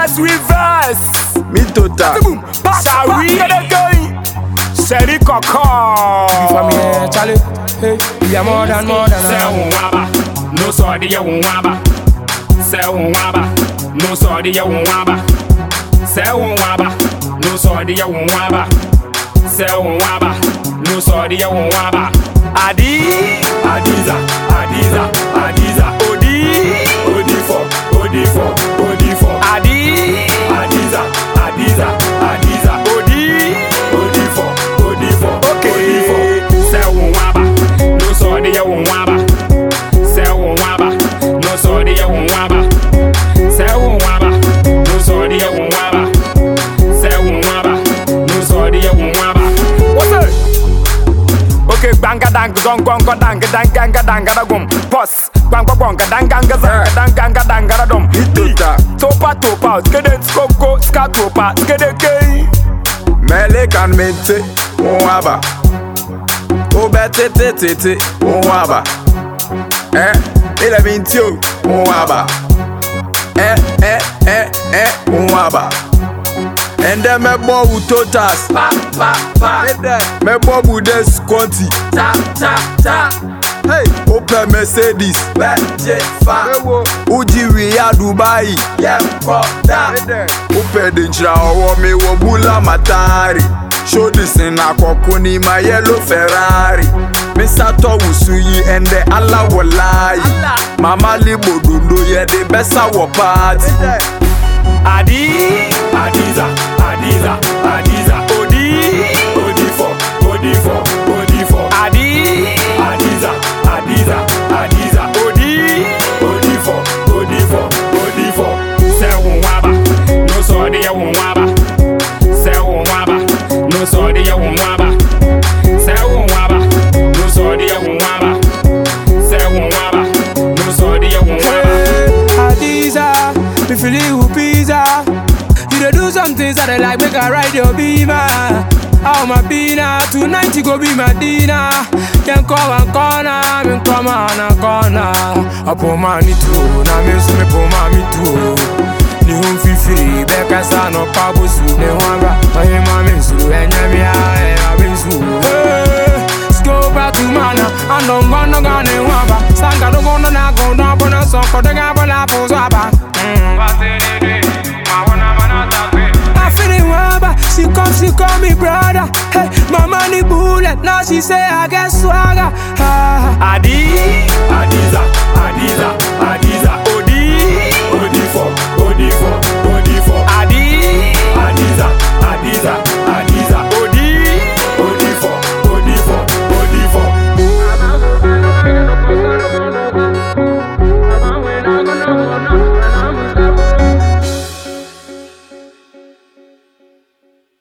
Verse with verse. Me tota. Sorry. Seri Coco. From here, Charlie. Hey, we are more than Say waba. No sorry ya waba. Say waba. No sorry ya waba. Say waba. No sorry ya waba. Say waba. No sorry ya waba. Adiza. Odi4. Adiza. Odi4. Okay. Say waba. No sorry ya waba. Say waba. No sorry ya waba. Say waba. No sorry ya waba. Say waba. No sorry ya waba. What's up? Okay, banga dang gong dang da gum. Pos banga dang da dum. Topa, skede skoko, skatopa, skede kei. Mele kan mente, waba. Obete tete, waba. Ile mintio, waba. Waba. And then me bo utotas, Pa. me bo budes konti. Ta. Hey, Opel Mercedes, Uji Ria Dubai, Opel Denchra owo me wo bula matari. Show this in a kokuni my yellow Ferrari. Mr. Towusuyi and the Allah walai. Mama Libo Dundo ye the best our party. Adiza. Odi4. Adiza. Odi4. Say waba. No sorry ya waba. Say waba. No sorry ya waba. Say waba. No sorry ya waba. Say waba. No sorry ya waba. Adiza, me feel you pizza. You dey do some things that I like, make I ride your beamer. How my beaner, tonight you go be my dinner. Can come and corner, me come on a corner. Upon money too, na me so me put mommy too. Ni hum fifi, beka sa no pabusu. Ne wanga, oye mami su, enyemi ya abinsu. Go back to mana, and don't go ne wamba. Sanga don't go na go na bona so ko de ga bona po zaba. I feel it wamba, she call me brother. Hey, my money bullet, now she say I get swagger. Adiza.